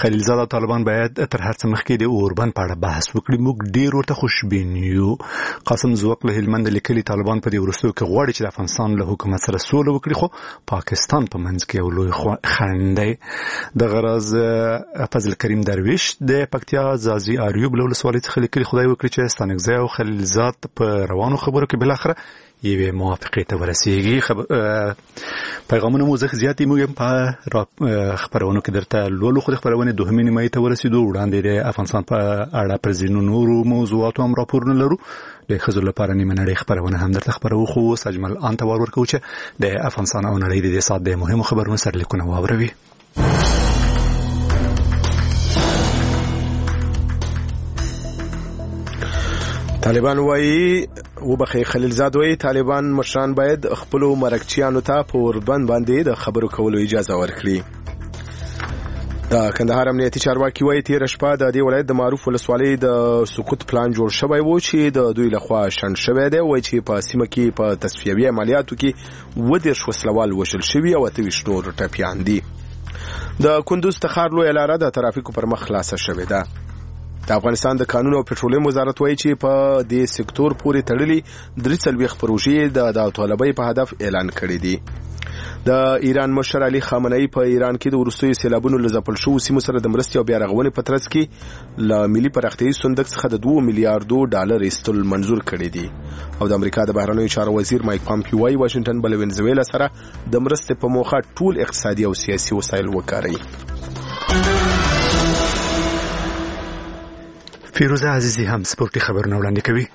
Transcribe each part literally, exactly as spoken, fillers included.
خلیلزاد او طالبان باید تر هر څه مخکې د اوربند په اړه بحث وکړي. موږ ډیر ورته خوشبین یو. قاسم زوق له هلمند لیکلي طالبان په دې وروستیو کې غواړي چې د افغانستان له حکومت سره سوله وکړي، خو پاکستان په منځ کې یو لوی خنډ دی. د غرض فضل کریم درویش د پکتیا زازي اریوب له ولسوالۍ څخه لیکلي خدای وکړي چې ستانکزی او خلیلزاد په روانو خبرو کې بالاخره یوې موافقې ته ورسیږي. خب... پیغامونه مو زخ زیاتې موږ په خبرونو کې درته لولو، خو د خبرونې دوهمې نیمایي ته ورسېدو. وړاندې د افغانستان په اړه پر ځینو نورو موضوعاتو هم راپورونه لرو. د ښځو لپاره نیمه نړۍ خبرونه هم درته خبرو، خو اوس اجمل آن ته ور ورکوو چې د افغانستان او نړۍ د دې ساعت د مهمو خبرونو سرلیکونه واوروي. طالبان وایي وبخي خلیلزاد وایي طالبان مشران باید خپل مرکچیانو ته په اوربند باندې د خبرو کولو اجازه ورکړي. د کندهار امنیتي چارواکي وایي تیر شپه د دې ولایت د معروف ولسوالۍ د سقوط پلان جوړ شوی و چې د دوی لخوا شنډ شوی دی. وایي چې په سیمه کې په تصفیوي عملیاتو کې اووه دېرش وسلوال وژل شوي او اته ویشت نور ټپیان دي. د کندوز تخار لویه لاره د ترافیکو پر مخ خلاصه شوې ده. د افغانستان د قانون او پټرولیم وزارت وایي چې په دې سکتور پورې تړلي درې څلوېښت پروژې د داوطلبۍ په هدف اعلان کړي دي. د ایران مشر علي خامنه‌ای په ایران کې د وروستیو سیلابونو له ځپل شوو سیمو سره د مرستې او بیا رغونې په ترڅ کې له ملي پراختیایي صندوق څخه د دوه میلیارډو ډالر ایستل منظور کړي دي. او د امریکا د بهرنیو چارو وزیر مایک پامپیو وايي واشنگټن بل وینزویلا سره د مرستې په موخه ټول اقتصادي او سیاسي وسایل وکاروي. فیروزه عزیزی هم سپورتي خبرونه وړاندې کوي.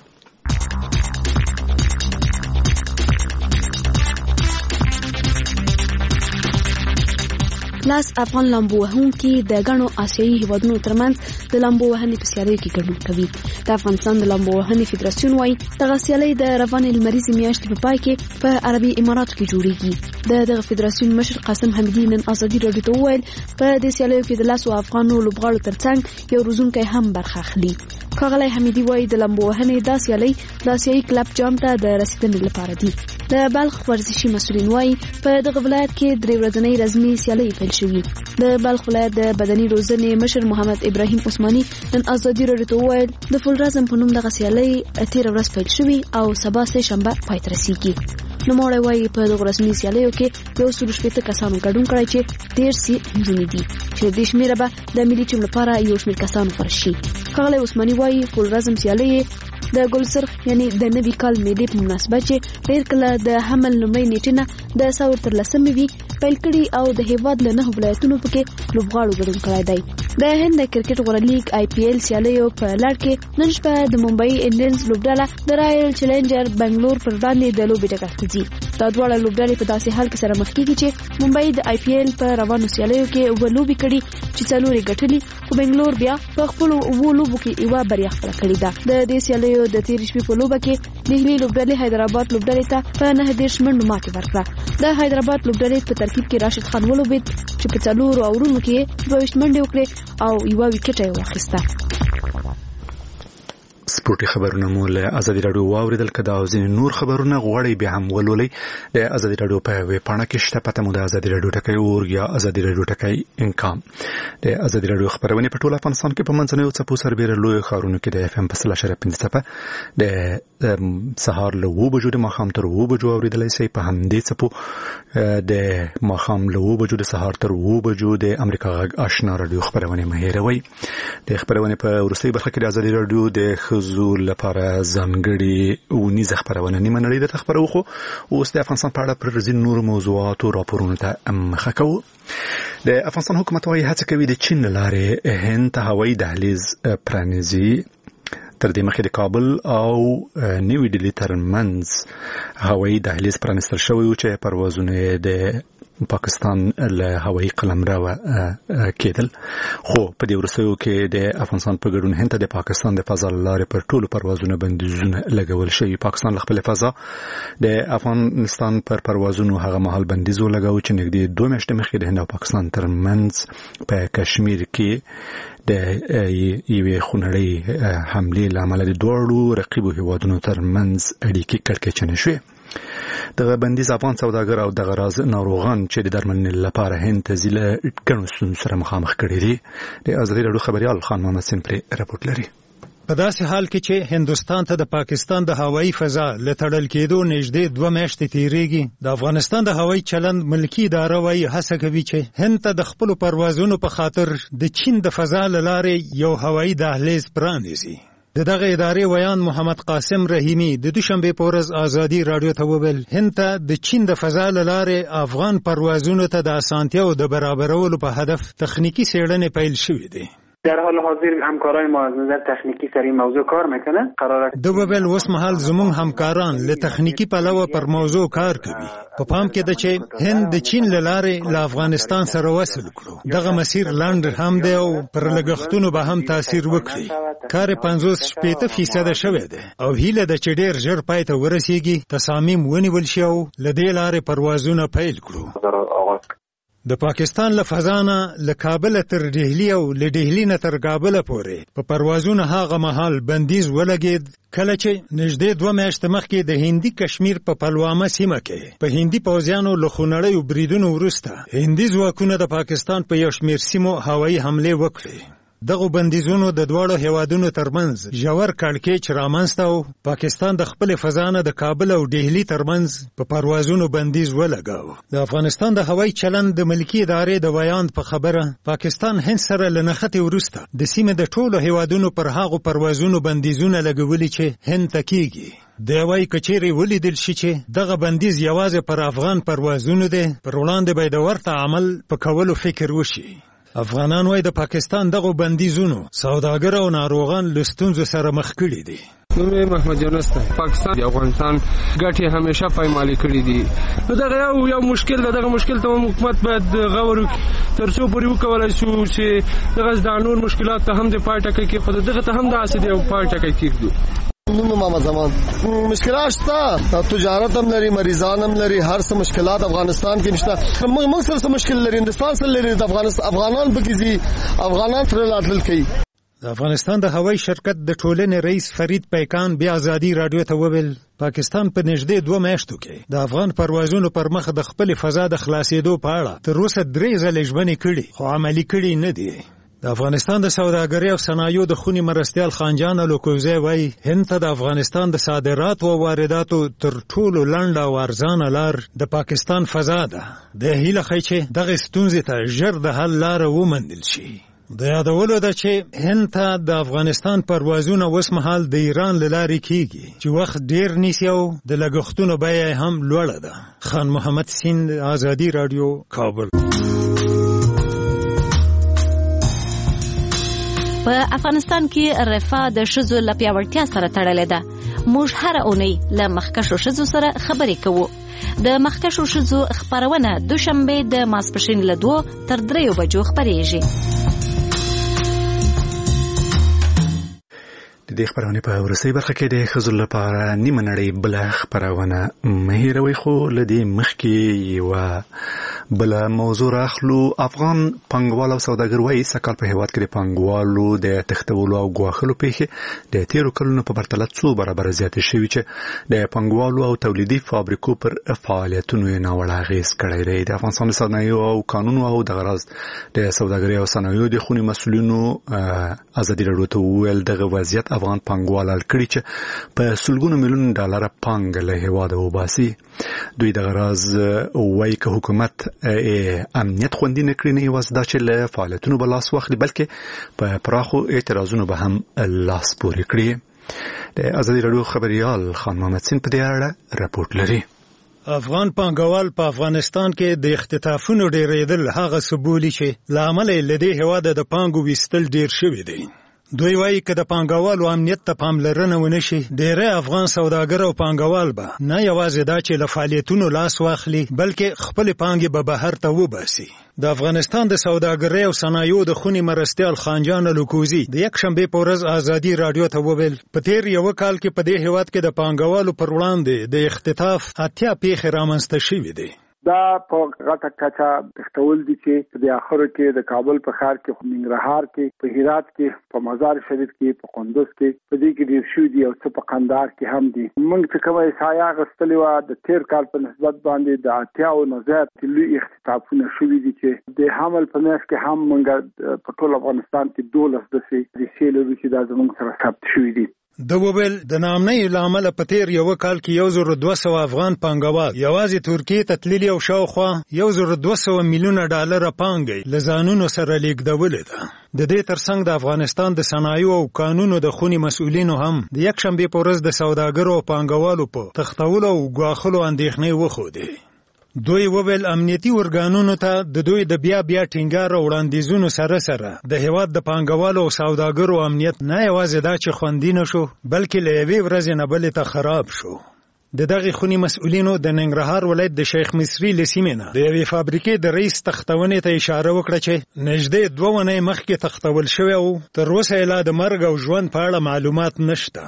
لاس افغان لامبو وهونکي د غنو آسیایي هیوادونو ترمنځ د لامبو وهنې په سیالیو کې ګډون کوي. د افغانستان د لامبو وهنې فدراسیون وايي دغه سیالۍ د روانې لمریزې میاشتې په پای کې په عربي اماراتو کې جوړیږي. د دغه فدراسیون مشر قاسم حمیدي نن ازادي راډیو ته وویل په دې سیالیو کې د لاسو افغانو لوبغاړو ترڅنګ یو روزونکی هم برخه اخلي. ښاغلی حمیدي وايي د لامبو وهنې دا سیالۍ د آسیایي کلب جام ته د رسیدنې لپاره دي. د بلخ ورزشي مسؤلین وايي په دغه ولایت کې درې ورځنۍ رسمي سیالۍ پیل شوي. د بلخ ولایت د بدني روزنې مشر محمد ابراهیم عثماني نن ازادي راډیو ته وویل د فولرازم په نوم دغه سیالۍ تېره ورځ پیل شوي او سبا سه شنبه پای ته رسیږي. نوموړی وايي په دغه رسمي سیالیو کې یو سل شپېته کسانو ګډون کړی چې دېرش یې نجونې دي چې د دې شمېره به د ملي ټیم لپاره یو شمېر کسانو غوره شي. ښاغلی عثماني وايي فولرازم سیالۍ د ګلسرخ یعنی د نوي کال میلې په مناسبت چې ډېر کله د حمل لومړۍ نیټې نه د ساور تر لسمې وي پیل کړي او د هیواد له نهو ولایتونو پکې لوبغاړو ګډون کړی دی. د هند د کرکټ غوره لیګ آی پی ایل سیالیو په لړ کې نن شپه د ممبئی انډینز لوبډله د رایل چیلنجر بنگلور پر وړاندې د لوبې ډګر ته ځي. دا دواړه لوبډلې په داسې حال کې سره مخ کېږي چې ممبئی د آی پی ایل په روانو سیالیو کې اووه لوبې کړي چې څلور یې ګټلي، خو بنگلور بیا په خپلو اووه لوبو کې یوه بریا خپله کړې ده. د دې سیالیو د تېرې شپې په لوبه کې دهلي لوبډلې حیدرآباد لوبډلې ته په نهه دېرش منډو ماتې ورکړه. د حیدرآباد لوبډلې په ترکیب کې راشد خان ولوبېد چې په څلورو اورونو کې دوه ویشت منډې وکړې او یوه ویکټه یې واخیسته. سپورتي خبرونه مو له ازادي راډیو واوریدل. کدا او ځینې نور خبرونه غواړئ بیا هم ولولئ د ازادي راډیو په ویب پاڼه کې شته. پته مو د ازادي راډیو ټکی اور یا ازادي راډیو ټکی انکام. د ازادي راډیو خبرونه په ټول افغانستان کې په منځنیو څپو سربېره لوی ښارونو کې د اف ام په سل اشاریه پنځه څپه د سهار له اووه بجو د ماښام تر اووه بجو اورېدلی شئ. په همدې څپو د ماښام له اووه بجو د سهار تر اووه بجو د امریکا غږ آشنا راډیو خبرونه مه هېروئ. د خبرونه په وروستۍ برخه کې د ازادي راډیو د ښځو لپاره ځانګړې اونیزه خبرونه نیمه نړۍ درته خبرو، خو اوس د افغانستان په اړه پر ځینو نورو موضوعاتو راپورونو ته مخه کوو. د افغانستان حکومت وايي هڅه کوي د چین له لارې هند ته هوایي دهلیز پرانیزي. تر دې مخکې د کابل او نیوي ډیلي ترمنځ هوایي دهلیز پرانیستل شوی و چې پروازونه د پاکستان له هوایي قلمرو کېدل، خو په دې وروستیو کې د افغانستان په ګډون هند ته د پاکستان د فضا لارې پر ټولو پروازونو بندیزونه لګول شوي. پاکستان له خپل فضا د افغانستان پر پروازونو هغه مهال بندیز ولګاوه چې نږدې دوه میاشتې مخکې د هند او پاکستان ترمنځ په کشمیر کې د یوې خونړۍ حملې له امله د دواړو رقیبو هیوادونو ترمنځ اړیکې کړکېچنې شوې. د بندیز افغان سوداګر او د غراز ناروغان چې د درملنې لپاره هند ته ځي له ګڼو ستونزو سره مخامخ کړي دي. د ازادي راډیو خبریال خان محمد سین پرې راپورټ لري. په داسې حال کې چې هندوستان ته د پاکستان د هوایي فضا له تړل کېدو نږدې دوه میاشتې تېرېږي، د افغانستان د هوایي چلند ملکي اداره وایي هڅه کوي چې هند ته د خپلو پروازونو په خاطر د چین د فضا له لارې یو هوایي دهلیز پرانیزي. د دغه ادارې ویان محمد قاسم رحیمي د دوشنبې په ورځ ازادي راډیو ته وویل هند ته د چین د فضا له لارې افغان پروازونو ته د اسانتیاو د برابرولو په هدف تخنیکی څېړنې پیل شوې دي. در حال حاضر همکارای ما از نظر تکنیکی سر این موضوع کار میکنه. قراره د وبل اوس مهال زموږ همکاران له تخنیکی پلوه پر موضوع کار کوي. په پام کې ده چې هند د چین له لارې له افغانستان سره وصل کړو. دغه مسیر لاندې هم دی او پر لګښتونو به هم تاثیر وکړي. کار پنځوس شپېته فیصده شوی دی او هیله ده چې ډېر ژر پای ته ورسیږي، تصامیم ونیول شي او له دې لارې پروازونه پیل کړو. د پاکستان له فضا نه له کابل تر ډهلي او له ډهلي نه تر کابل پورې په پروازونو هغه مهال بندیز ولګېد کله چې نږدې دوه میاشتې مخکې د هندي کشمیر په پلوامه سیمه کې په هندي پوځیانو له خونړیو بریدونو وروسته هندي ځواکونو د پاکستان په یو شمېر سیمو هوایي حملې وکړې. دغه بندیزونو د دواړو هیوادونو ترمنځ ژور کړکېچ رامنځته او پاکستان د خپل فضا نه د کابل او ډهلي ترمنځ په پروازونو بندیز ولګاو. د افغانستان د هوایي چلند د ملکي ادارې د ویاند په خبره پاکستان هند سره له نښتې وروسته د سیمې د ټولو هیوادونو پر هغو پروازونو بندیزونه لګولي چې هند ته کېږي. د وايي کچېرې ولیدل شي چې دغه بندیز یوازې پر افغان پروازونو دی، پر وړاندې به د ورته عمل په کولو فکر وشي. افغانان وای د پاکستان دغه بندیزونو سوداګر او ناروغان له ستونزو سره مخ کړي دي. نومې محمد یونس ته پاکستان د افغانستان ګټې همیشه پایمالي کړي دي. نو دغه یو یو مشکل ده، دغه مشکل ته حکومت باید غور وکړي تر څو پورې وکولای شو چې دغه د نور مشکلات ته هم د پای ټکی کېښودو، دغه ته هم داسې د یو پای ټکی کېږدو. نوم محمد زمان. مشکلات شته، تجارت هم لري، مریضان هم لري، هر څه مشکلات افغانستان کې نشته. موږ سره څه مشکل لري، هندوستان سره لري، د افغانستان افغانان پکې دي، افغانان تر راتلل کوي. د افغانستان د هوایي شرکت د ټولنې رئیس فرید پیکان بیا ازادي راډیو ته وویل پاکستان په نږدې دوه میاشتو کې د افغان پروازونو پر مخ د خپل فضا د خلاصېدو په اړه تر اوسه درې ځلې ژمنې کړي خو عملي کړي نه دي. د افغانستان د سوداګرۍ او صنایعو د خوني مرستیال خانجان الوکوزی وایي هند ته د افغانستان د صادراتو او وارداتو تر ټولو لنډه او ارزانه لار د پاکستان فضا ده. د هیله ښیي چې دغه ستونزې ته ژر د حل لاره وموندل شي. د یادولو ده چې هند ته د افغانستان پروازونه اوس مهال د ایران له لارې کېږي چې وخت ډېر نیسي او د لګښتونو بیه هم لوړه ده. خان محمد سین، ازادي راډیو، کابل. په افغانستان کې رفاه د ښځو له پیاوړتیا سره تړلې ده. موږ هره اونۍ له مخکښو ښځو سره خبرې کوو. د مخکښو ښځو خپرونه دوشنبې د ماسپښین له دوو تر دریو بجو خپرېږي. د دې خبرونه په ورسې برخه کې د ښځو لپاره نیمه نړۍ بل خبرونه مهیروي، خو لدی مخکې یو بل موضوع راخلو. افغان پنګوال او سوداګر وایي سکهال په هیواد کې د پنګوالو د تښتولو او ګواښلو پیښې د تیرو کلونو په پرتله څو برابر زیاتې شوي چې د پنګوالو او تولیدي فابریکو پر فعالیتونو یې ناوړه اغېز کړی دی. د افغانستان د صنایعو او قانونو او د غرض د سوداګرۍ او صنایعو د خوني مسؤلینو ازادي راډیو ته وویل دغه وضعیت افغان پنګوال اړ کړي چې په سلګونو میلیون ډالر پانګه له هیواده وباسي. دوی د غرض وایي که حکومت امنیت خوندي نه کړي، نه یوازې دا چې له فعالیتونو به لاس واخلي بلکې په پراخو اعتراضونو به هم لاس پورې کړي. د ازادي راډیو خبریال خان محمد سین په دې اړه راپورټ لري. افغان پانګوال په افغانستان کې د اختطافونو ډېرېدل هغه څه بولي چې له امله یې له دې هېواده د پانګو ویستل ډېر شوي دی. دوی وایي که د پانګوالو امنیت ته پاملرنه ونه شي، ډېری افغان سوداګر او پانګوال به نه یوازې دا چې له فعالیتونو لاس واخلي بلکې خپلې پانګې به بهر ته وباسي. د افغانستان د سوداګرۍ او صنایعو د خوني مرستیال خانجان الوکوزی د یک شنبې په ورځ ازادي راډیو ته وویل په تیر یو کال کې په دې هیواد کې د پانګوالو پر وړاندې د اختطاف اتیا پیښې رامنځته شوې دي. دا په غټه کچه تختول دي چې د اخر کې د کابل په ښار کې، په ننګرهار کې، په هرات کې، په مزار شریف کې، په قندوز کې، په دې کې ډیر شو دي او څه په قندهار کې هم دي. موږ چې کومه احصایه غستلې و د تیر کال په نسبت باندې د اتیا او نه زیات لوی اختطافونه شوي دي چې د حمل په میاشت کې هم موږ په ټول افغانستان کې دولس داسې کیسې لرو چې دا زموږ سره ثبت شوي دي. د وبل د نامنۍ لامل په تیر یو کال کې یو زر دوه سوه افغان پانګوال یوازې ترکیې ته تللي او شاوخوا یو زر دوه سوه میلیونه ډالره پانګه له ځانونو سره لیږدولې ده. د دې ترڅنګ د افغانستان د صنایعو او قانونو د خوني مسؤلینو هم د یکشنبې په ورځ د سوداګرو او پانګوالو په تختولو او ګواښلو اندېښنې وښودې. دوی وویل امنیتي ارګانونو ته د دوی د بیا بیا ټینګار او وړاندیزونو سره سره د هیواد د پانګوالو او سوداګرو امنیت نه یوازې دا چې خوندي نه شو بلکې له یوې ورځې نه بلې ته خراب شو. د دغې خوني مسؤلینو د ننګرهار ولایت د شیخ مصري له سیمې نه د یوې فابریکې د رئیس تختونې ته اشاره وکړه چې نږدې دوه اونۍ مخکې تختول شوی او تر اوسه یې لا د مرګ او ژوند په اړه معلومات نشته.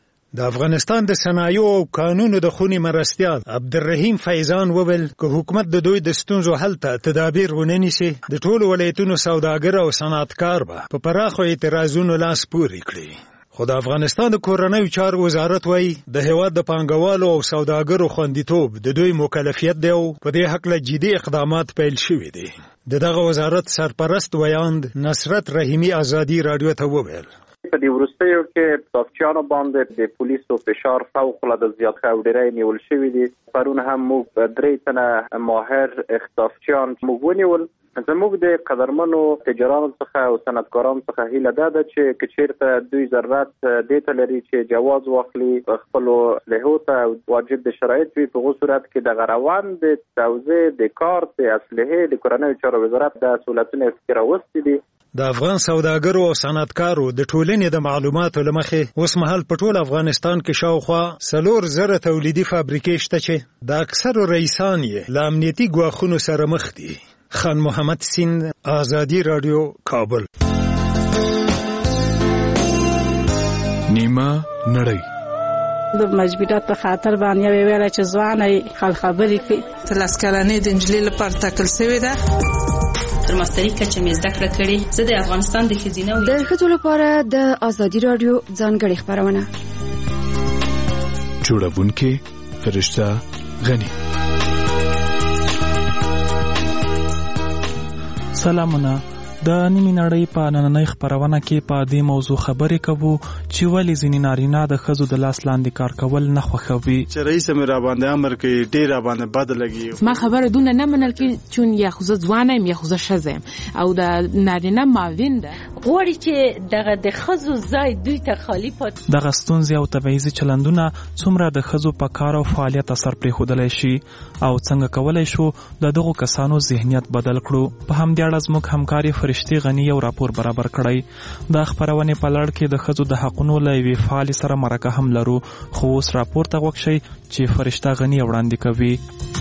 د افغانستان د صنایعو او قانونو د خوني مرستیال عبدالرحیم فیضان وویل که حکومت د دوی د ستونزو حل ته تدابیر ونه نیسي د ټولو ولایتونو سوداګر او صنعتکار به په پراخو اعتراضونو لاس پورې کړي. خو د افغانستان د کورنیو چارو وزارت وایي د هیواد د پانګوالو او سوداګرو خوندیتوب د دوی مکلفیت دی او په دې هکله جدي اقدامات پیل شوي دي. د دغه وزارت سرپرست ویاند نصرت رحیمي ازادي راډیو ته وویل په دې وروستیو کې اختطافچیانو باندې د پولیسو فشار فوق العاده زیات ښه او ډېری نیول شوي دي. پرون هم موږ درې تنه ماهر اختطافچیان موږ ونیول. زموږ د قدرمنو تجارانو څخه او صنعتکارانو څخه هیله دا ده چې که چېرته دوی ضرورت دې ته لري چې جواز واخلي خپلو اسلحو ته واجب د شرایط وي، په هغو صورت کې دغه روان د توزیع د کار د اسلحې د کورنیو چارو وزارت دا سهولتونه پکې راوستي دي. د افغان سوداګرو او صنعتکارو د ټولنې د معلوماتو له مخې اوس مهال په ټول افغانستان کې شاوخوا څلور زره تولیدي فابریکې شته چې د اکثرو رئیسان یې له امنیتي ګواښونو سره مخ دي. خان محمد سیند، آزادی رادیو، کابل. نیمه نړۍ د مجبوریت په خاطر باندې ویل چې ځواني خل خبرې کوي. تلاس کلنې د انجلۍ لپاره ټاکل شوې ده. تر ماستري کچه مې زده کړه کړې. زه د افغانستان د ښځینه د ښځو لپاره د آزادي رادیو ځانګړې خپرونه جوړونکې فرشته غني. سلامونه. د نیمې نړۍ په نننۍ خپرونه کې په دې موضوع خبرې کوو چې ولې ځینې نارینه د ښځو د لاس لاندې کار کول نه خوښوي. چې رئیس مې را باندې امر کوي ډېر را باندې بد لګي. ما خبره دونه نه منل کې چون یا خو زه ځوانه یم یا خو زه ښځه یم او د نارینه معاون ده غواړي چې دغه د ښځو ځای دوی ته خالي پاتې. دغه ستونزې او تبعیضي چلندونه څومره د ښځو په کار او فعالیت اثر پرېښودلی شي او څنګه کولی شو د دغو کسانو ذهنیت بدل کړو. په همدې اړه زموږ همکارې فرشتې غني یو راپور برابر کړی. د خپرونې په لړ کې د ښځو د حقونو له یوې فعالې سره مرکه هم لرو، خو اوس راپور ته غوږ شئ چې فرشته غني وړاندې کوي.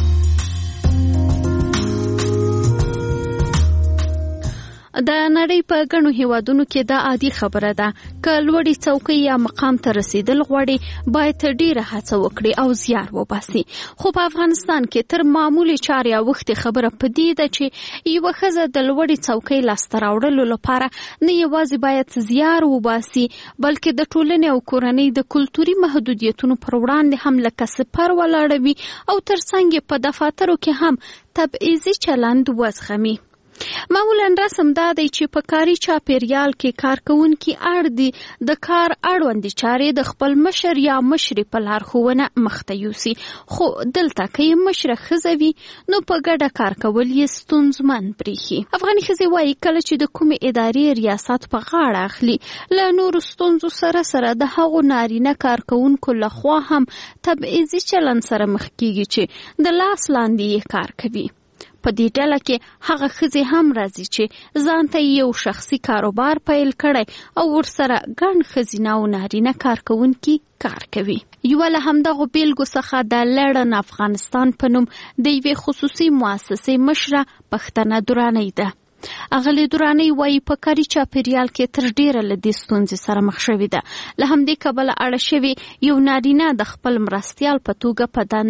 د نړۍ په ګڼو هیوادونو کې دا عادي خبره ده که لوړې څوکۍ یا مقام ته رسیدل غواړي باید ډیره هڅه وکړي او زیار وباسي. خو په افغانستان کې تر معمولي چارې اوښتې خبره په دې ده چې یوه ښځه د لوړې څوکۍ لاسته راوړلو لپاره نه یوازې باید زیار وباسي بلکې د ټولنې او کورنۍ د کلتوري محدودیتونو پر وړاندې هم لکه سپر ولاړه وي او ترڅنګ په دفاترو کې هم تبعیضي چلند وزغمي. معمولا رسم دا دی چې په کاري چاپیریال کې کارکوونکي اړ دي د کار اړوندې چارې د خپل مشر یا مشرې په لارښوونه مخته یوسي. خو دلته که یې مشره ښځه وي نو په ګډه کار کول یې ستونزمن برېښي. افغاني ښځې وایي کله چې د کومې ادارې ریاست په غاړه اخلي له نورو ستونزو سره سره د هغو نارینه کارکوونکو لخوا هم تبعیضي چلند سره مخ کیږي چې د لاس لاندې یې کار کوي. په دې ډله کې هغه ښځې هم راځي چې ځان ته یو شخصي کاروبار پیل کړی او ورسره ګڼ ښځینه او نارینه کارکوونکي کار کوي. یوه له همدغو بیلګو څخه د لړن افغانستان په نوم د یوې خصوصي مؤسسې مشره پښتنه درانۍ ده. اغلی درانۍ وایي په کاري چاپیریال کې تر ډیره له دې ستونزې سره مخ شوې ده. له همدې کبله اړه شوې یو نارینه د خپل مرستیال په توګه په دنده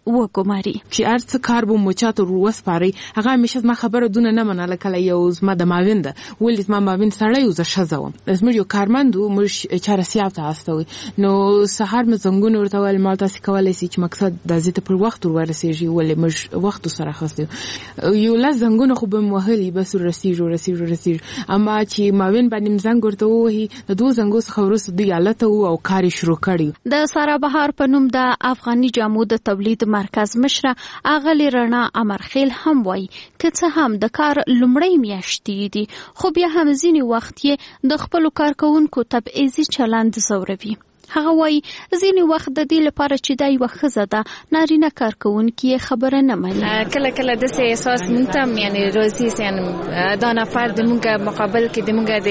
وګماري چې ارڅ کار به مو چاته وسپاري. هغه همیشه ما خبره دونه نه منله، کله یو زما د ماوین ده ولې زما ماوین سړی او زه ښځه وم، زموږ یو کارمند و، موږ چاره سیاب ته استوي، نو سهار مې زنګونه ورته ویل ما تاسې کولی سي چې مقصد د زه ته پر وخت ورسېږي، ولې موږ وخت سره خاصه یو لاس زنګونه خو به وهلي بس ورسېږو رسېږو رسېږو، اما چې ماوین باندې زنګ ورته ووهي د دوه زنګو څخه وروسته دوی حالت وو او کار یې شروع کړی. د سارا بهار په نوم د افغاني جامو د تولید مرکز مشره اغلی رڼا امرخیل هم وایي که څه هم د کار لومړی میاشتې دي خو بیا هم ځینې وخت یې د خپلو کارکوونکو تبعیضي چلند ځوروي. هغه وایي ځینې وخت د دې لپاره چې دا یوه ښځه ده نارینه کارکوونکي یې خبره نه مني. کله کله داسې احساس موږ ته هم یعنې راځي چې دا نفر د موږ مقابل کې د موږ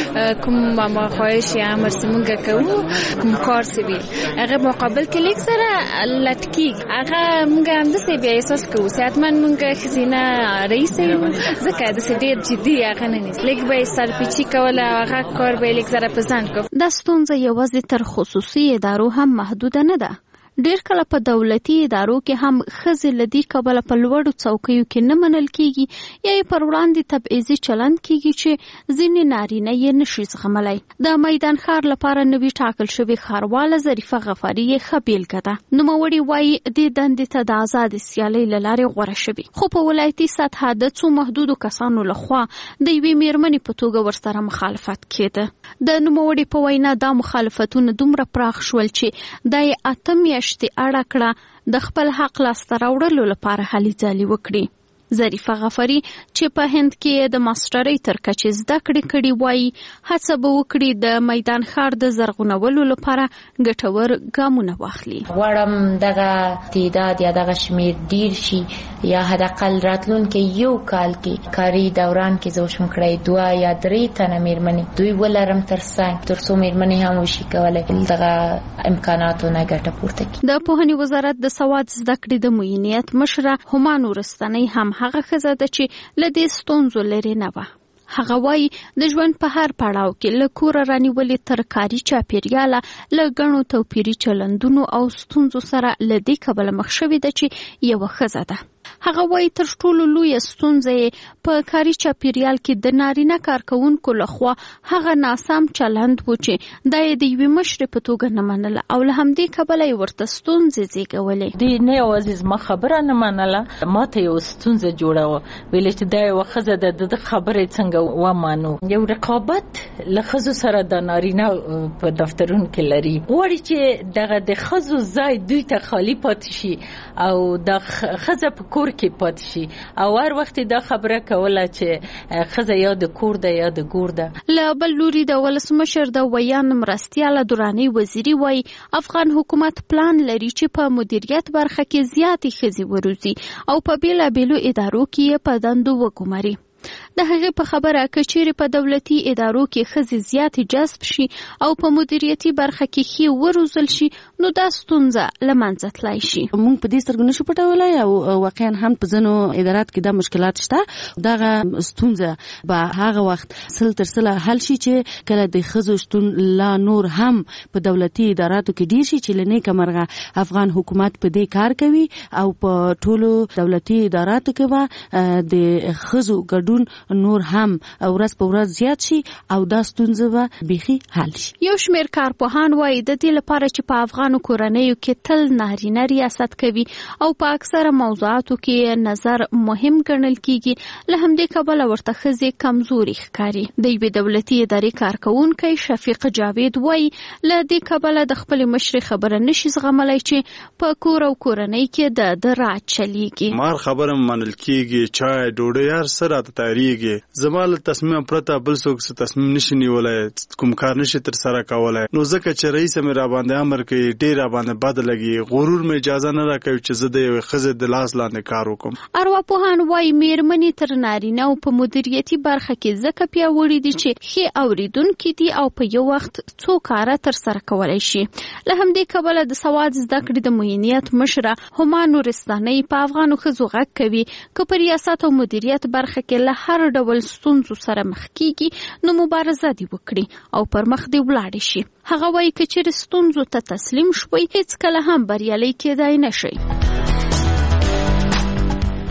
د کوم خواهش یا امر چې موږ کوو کوم کار چې وي هغه مقابل کې لیک سره لټکېږي، هغه موږ همداسې بیا احساس کوو چې حتما موږ ښځینه رئیس یو ځکه داسې ډېر جدي هغه نه نیسي، لیک به یې سرپیچي کوله او هغه کار به یې لیک سره پسند کو. دا ستونزه یوازې تر خصوصي ادارو هم محدوده نه ده. ډیر کله په دولتي ادارو کې هم ښځې له دې کبله په لوړو څوکیو کې نه منل کیږي یا یې پر وړاندې تبعیضي چلند کیږي چې ځینې نارینه یې نشي زغملی. د میدان ښار لپاره نوي ټاکل شوې ښارواله ظریفه غفاري یې ښه بیلګه ده. نوموړې وایي دې دندې ته د ازادې سیالۍ له لارې غوره شوي، خو په ولایتي سطحه د څو محدودو کسانو لخوا د یوې میرمنې په توګه ورسره مخالفت کېده. د نوموړې په وینا دا مخالفتونه دومره پراخ شول چې دا یې اته میاشتې اړه کړه د خپل حق لاسته راوړلو لپاره هلې ځلې وکړي. ظریفه غفاري چې په هند کې د ماسترۍ تر کچې زده کړې کړي وایي هڅه به وکړي د میدان ښار د زرغونولو لپاره ګټور ګامونه واخلي. غواړم دغه تعداد یا دغه شمیر ډیر شي یا حداقل راتلونکي یو کال کې کاري دوران کې زه وشم کړی دوه یا درې تنه میرمنې دوی ولرم تر څنګ تر څو میرمنې هم وشي کولی دغه امکاناتو نه ګټه پورته کړي. د پوهنې وزارت د سواد زده کړې د معینیت مشره هما نورستانۍ هم هغه ښځه ده چې له دې ستونزو لرې نه وه. هغه وایي د ژوند په هر پړاو کې له کوره رانیولې تر کاري چاپیریاله له ګڼو توپیري چلندونو او ستونزو سره له دې کبله مخ شوې ده چې یوه ښځه ده. هغه وایي تر ټولو لویه ستونزه یې په کاري چاپیریال کې د نارینه کارکوونکو لخوا هغه ناسم چلند و چې دا یې د یوې مشرې په توګه نه منله او له همدې کبله یې ورته ستونزې زېږولې. دوی نه یوازې زما خبره نه منله، ما ته یو ستونزه جوړه وه، ویلې چې دا یوه ښځه ده د ده خبرې څنګه ومانو. یو رقابت له ښځو سره د نارینه په دفترونو کې لري، غواړي چې دغه د ښځو ځای دوی ته خالي پاتې شي او د ښځه په کور کې پاتې شي او هر وخت دا خبره کوله چې ښځه یا د کور ده یا د ګور ده. له بل لوري د ولسمشر د ویان مرستیاله دراني وزیري وایي افغان حکومت پلان لري چې په مدیریت برخه کې زیاتې ښځې وروزي او په بیلابیلو ادارو کې یې په دندو وګماري. د هغې په خبره که چیرې په دولتي ادارو کې ښځې زیاتې جذب شي او په مدیریتي برخه کې ښې وروزل شي نو دا ستونزه له منځه تلای شي. موږ په دې سترګو نشو پټولی او واقعا هم په ځینو ادارات کې دا مشکلات شته. دغه ستونزه به هغه وخت سل تر سله حل شي چې کله د ښځو شتون لا نور هم په دولتي اداراتو کې ډیر شي چې له نیکه مرغه افغان حکومت په دې کار کوي او په ټولو دولتي اداراتو کې به د ښځو ګډون نور هم ورځ په ورځ زیات شي او دا ستونزه به بیخي حل شي. یو شمېر کارپوهان وایي د دې لپاره چې په افغانو کورنیو کې تل نارینه ریاست کوي او په اکثره موضوعاتو کې نظر مهم ګڼل کیږي له همدې کبله ورته ښځې کمزوري ښکاري. د یوې دولتي ادارې کارکوونکی شفیق جاوید وایي له دې کبله د خپلې مشرې خبره نشي زغملی چې په کور او کورنۍ کې د ده راج چلیږي. مار خبره منل کیږي، چای ډوډۍ هر څه راته تیاریږي، زما له تصمیم پرته بل څوک څه تصمیم نشي نیولی، کوم کار نشي ترسره کولی. نو ځکه چې رئیس مې راباندې امر کوي ډېر راباندې بد لګي، غرور مې اجازه نه راکوي چې زه د یوې ښځې د لاس لاندې کار وکړم. ارواپوهان وایي میرمنې تر نارینه او په مدیریتي برخه کې ځکه پیاوړي دي چې ښې اورېدونکي دي او په یو وخت څو کاره ترسره کولی شي. له همدې کبله د سواد زده کړې د معینیت مشره هما نورستانۍ په افغانو ښځو غږ کوي که په ریاست او مدیریت برخه کې له هر ډول ستونزو سره مخ کیږي نو مبارزه دې وکړي او پر مخ دې ولاړ شي. هغه وایي که چیرې ستونزو ته تسلیم شوي هیڅ کله هم بریالي کېدای نشي.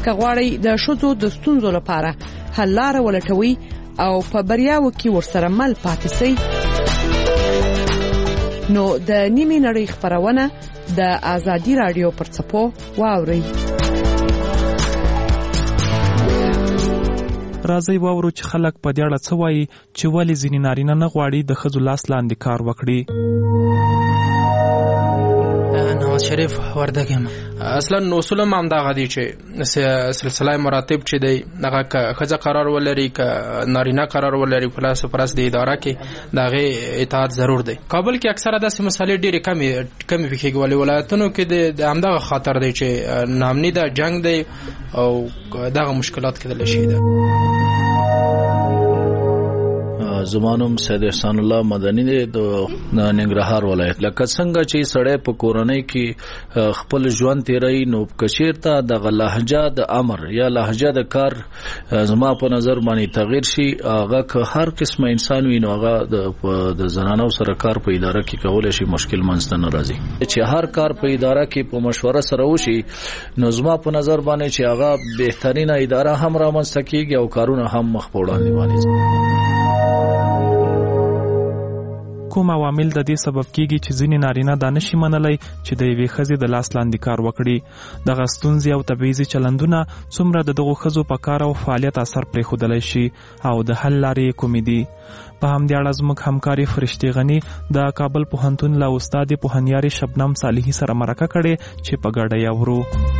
که غواړئ د ښځو د ستونزو لپاره حل لاره ولټوي او په بریاوو کې ورسره مل پاتې شئ، نو د نیمې نړۍ خپرونه د آزادي رادیو پر څپو واورئ. راځي واورو چې خلک په دې اړه څه وایي چې ولې ځینې نارینه نه غواړي د ښځو لاس لاندې کار وکړي. نواز شریف وردګ یم. اصلا اصول هم همدغه دي چې سلسله مراتب چې دی هغه که ښځه قرار ولري که نارینه قرار ولري پلاس و پرس د اداره کې د هغې اطاعت ضرور دی. کابل کې اکثره داسې مسالې ډېرې کمې کمې پېښېږي، ولې ولایتونو کې د همدغه خاطر دی چې نامني ده، جنګ دی او دغه مشکلات کېدلی شي ده. زمانم سید احسان الله مدني دی د ننګرهار ولایت. لکه څنګه چې سړی په کورنۍ کې خپل ژوند تیروي، نو کچیرته د لهجه د امر یا لهجه د کار زما په نظر باندې تغییر شي، هغه که هر قسمه انسان وي نو هغه د زنانو سره کار په اداره کې کولای شي مشکل منځته نه راځي. چې هر کار په اداره کې په مشوره سره وشي نو زما په نظر باندې چې هغه بهترینه اداره هم رامنځته کیږي او کارونه هم مخ په وړاندې باندې. کوم عوامل د دې سبب کیږي چې ځینې نارینه دا نشي منلی چې د یوې ښځې د لاس لاندې کار وکړي؟ دغه ستونزې او تبعیضي چلندونه څومره د دغو ښځو په کار او فعالیت اثر پرېښودلی شي او د حل لارې کومې دي؟ په همدې اړه زموږ همکارې فرشتې غني د کابل پوهنتون له استاد پوهنیارې شبنم صالحي سره مرکه کړې چې په ګډه یې اورو.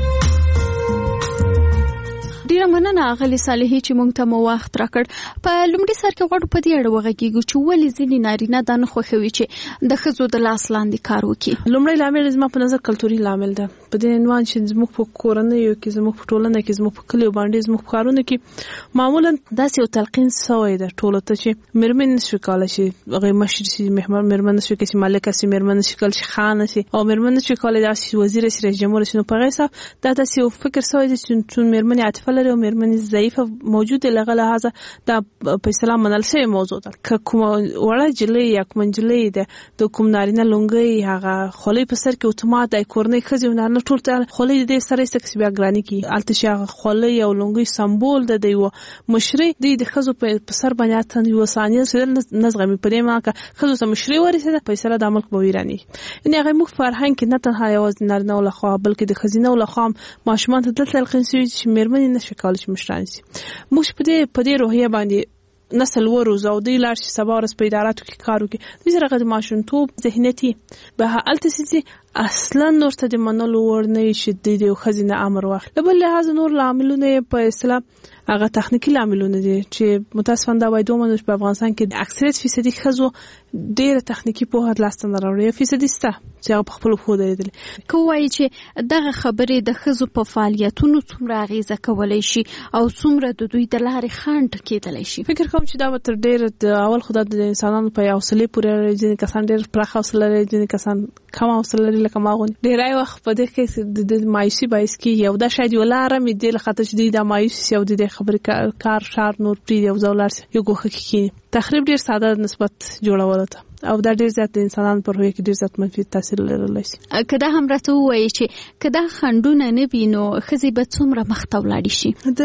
ډیره مننه اغلی صالحي چې مونږ ته مو وخت راکړ. په لومړي سر کې غواړو په دې اړه وغږیږو چې ولې ځینې نارینه دا نه خوښوي چې د ښځو د لاس لاندې کار وکړي. لومړی لامل زما په نظر کلتوري لامل ده. په دې عنوان چې زموږ په کورنیو کې، زموږ په ټولنه کې، زموږ په کلیو باندې، زموږ په ښارونو کې معمولا داسې یو تلقین شوی ده ټولو ته چې میرمن نشي کولی شي هغې مشر شي، میرمن نشي کولی شي ملکه شي، میرمن نشي کولی شي خانه شي، او میرمن نشي کولی داسې وزیر شي، رئیس جمهور شي. نو په هغې حساب دا داسې یو فکر شوی دی چې چون میرمن عاطفه لري او میرمن ضعیفه موجوده، لغه لحاظه دا په اسلام منل شوی موضوع ده. که کومه وړه جلۍ یا کومه نجلۍ ده د کوم نارینه لونګۍ هغه خولۍ په سر کې اتومات د کورنۍ ښځې نارینه ټول ته خولۍ د دې سره ایسته بیا ګراني کي هلته چې هغه خولۍ او لونګۍ سمبول ده د یوه مشرۍ د د ښځو په سر باندې اتن یوه ثانیه نه زغمي. په دې معنی که ښځو ته مشرۍ ورسېده په اسره د ملک به ویراني. یعنې هغه موږ فرهنګ کې نه تنها یوازې نارینهو لخوا بلکې د ښځینهو لخوا هم ماشومان ته دلته تلقین شوي چې میرمنې نشي کولی چې مشران شي. موږ په دې په دې روحیه باندې نسل وروزو او دوی لاړ شي سبا ورځ په اداراتو کې کار وکړي. دوی سره هغه د ماشومتوب ذهنیتي به هلته سي اصلا نور ته د منلو وړ نه وي چې د یو ښځې نه امر واخلي. له بل لحاظه نور لاملونه یې په اصطلاح هغه تخنیکي لاملونه دي چې متاسفانه دا باید ومنو چې په افغانستان کې د اکثریت فیصدي ښځو ډېره تخنیکي پوهه لاسته نه راوړي. فیصدي شته چې هغه په خپلو پښو درېدلي. که ووایي چې دغه خبرې د ښځو په فعالیتونو څومره اغېزه کولی شي او څومره د دوی د لارې خنډ کېدلی شي؟ فکر کوم چې دا به تر ډېره د اول خو دا د انسانانو په حوصلې پورې اړه لري. ځینې کسان ډېر پراخه حوصله لري، ځینې کسان کم حوصله لري لکه ما غوندې. ډېری وخت په دې کې د مایوسي باعث کېږي او دا شاید یوه لاره مې دې له خاطر چې دوی دا مایوس شي او د دې خبرې کار شار نور پرېږدي او زه ولاړ شي یو ګوښه کې کښېني. تخریب ډېر ساده نسبت جوړولو ته او دا ډېر زیات د انسانانو پر روحیه کې ډېر زیات منفي تاثیر لرلی شي. که دا هم راته ووایي چې که دا خنډونه نه وي نو ښځې به څومره مخته ولاړې شي؟ د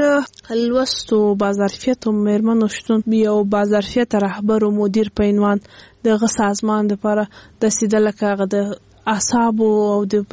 لوستو باظرفیتو میرمنو شتون یو باظرفیته رهبر او مدیر په عنوان دغه سازمان دپاره داسې ده لکه هغه د اعصابو او د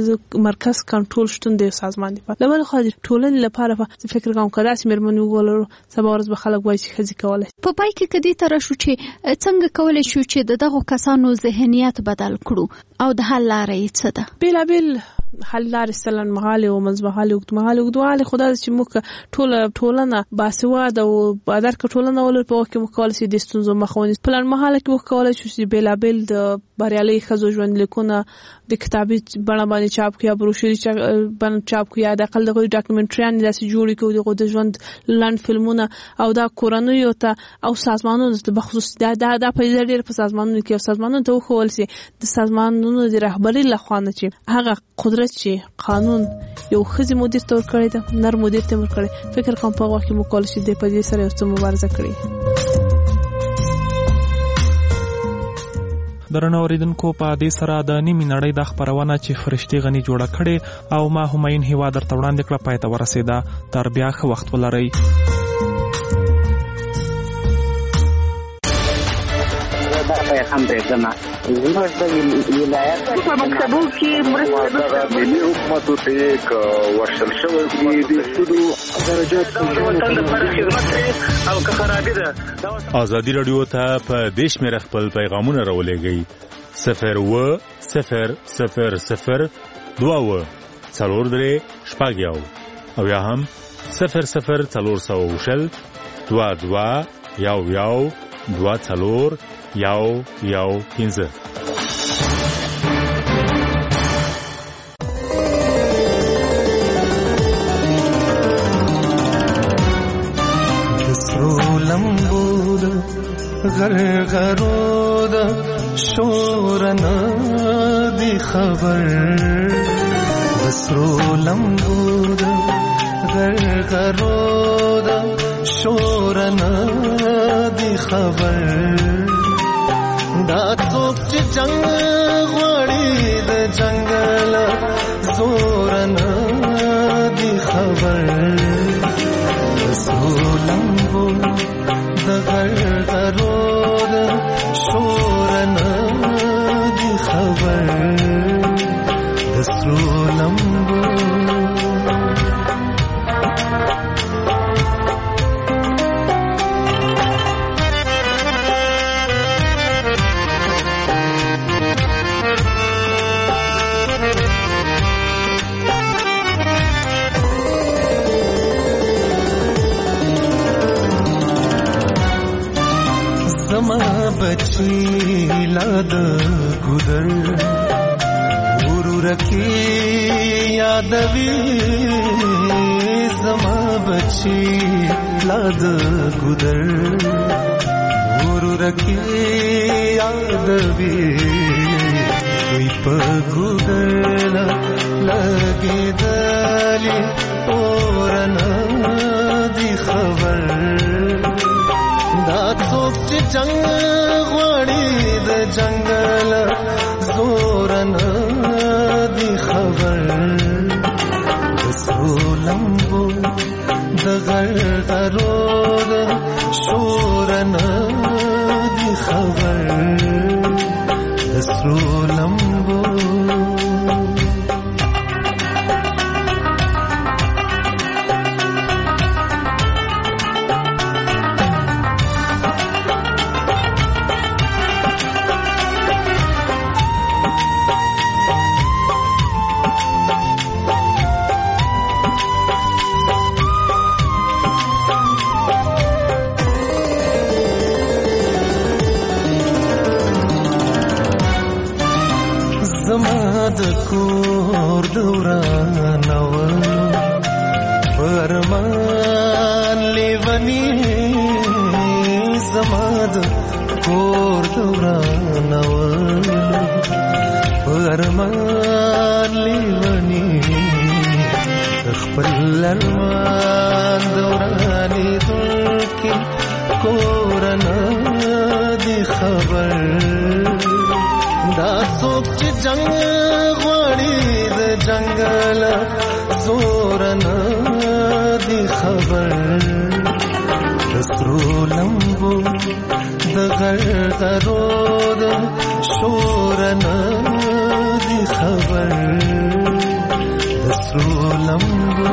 مرکز کنټرول شتون د سازمان دی. له بل خوا د ټولنې لپاره فکر کوم که داسې میرمنې وګولرو سبا ورځ به خلک وایي چې ښځې کولی. په پای کې که دې ته راشو چې څنګه کولی شو چې د دغو کسانو ذهنیت بدل کړو او د حل لاره یې څه ده؟ بېلابېل حل لارې شته، لنډمهالې او منځمهالې اوږدمهالې. اوږدمهالې خو دا ده چې موږ ټوله ټولنه باسواده او بادرکه ټولنه ولرو په وخت کې موږ کولی شو د ستونزو مخه ونیسو. په لنډمهاله کې موږ کولی شو چې بېلابېل د بریالۍ ښځو ژوندلیکونه د کتابي بڼه باندې چاپ کړو یا بروشوري بڼه چاپ کړو یا د اقل د هغوی ډاکومنټریانې داسې جوړې کړو د هغوی د ژوند لنډ فلمونه او دا کورنیو ته او سازمانونو ته بخصوص دا دا دا پیدا ډېر په سازمانونو کې او سازمانونو ته وښول شي د سازمانونو د رهبرۍ لخوا نه چې هغه قدرت چې قانون یو ښځې مدیر ته ورکړی ده نر مدیر ته ورکړی. فکر کوم په هغه وخت کې موږ کولی شو دې په دې سره یو څه مبارزه کړي. درنو اوریدونکو په دې سره د نیمې نړۍ د خبرونه چې فرشتي غني جوړه کړي او ما هماین هیوا در توړاندې کړه پای ته ورسېده. تر بیا ښه وخت ولرئ. هم پرېږدمه زموږ د ولایت په مکتبو کې مرسته ملي حکومتو ته یې ورشل شوی دي د سودو درجات او که خرابي ده. ازادي راډیو ته په دې شمېره خپل پیغامونه راولېږئ صفر اووه صفر صفر صفر دوه اووه څلور درې شپږ یو او یا هم صفر صفر څلور سوه شل دوه دوه یو یو دوه څلور یو یو پنځه. دسرو لمبو د غرغرو د شورنا دی خبر دسرو لمبو د غرغرو د شورنا دی خبر دا څوک چې جنگ غواړي د جنگل زور نه دی خبر سرو لمبو د غرغرو د شور نه دی خبر د سرو لمبو बची लाद गुदर गुरु रखी यादवी समा बची लाद गुदर गुरु रखी यादवी कोई पगुदर लगे दली और दी खबर څوک چې جنگ غواړي د جنگل زور نه دی خبر د سرو لمبو د غرغرو د شور نه دی خبر د سرو لمبو کور دوران و فرمان لیونی زماد کور دوران و فرمان لیونی خپل ارمان دورانی دلکی کورن دی خبر دا څوک چې جنگ غواړي د جنگل زور نه دی خبر د سرو لمبو د غرغرو د شور نه دی خبر د سرو لمبو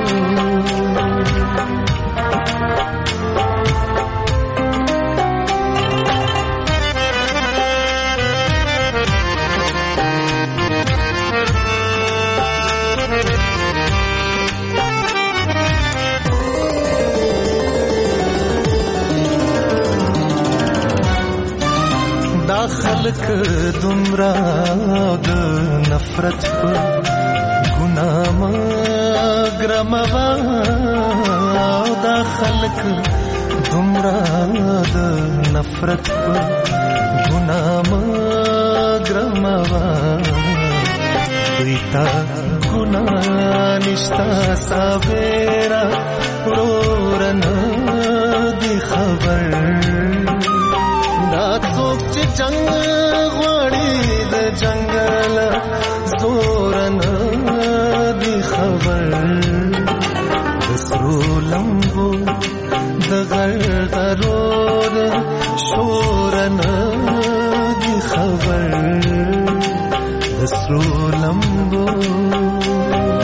خلق دمرا د نفرت په ګناه مګرموا دا خلق دمرا د نفرت په ګناه مګرموا ویتا ګناه نشتا ساویرا ورن دی خبر دا څوک چې جنگ غواړي جنگل زورن دی خبر دسرو لمبو دغرغرور شورن دی خبر دسرو لمبو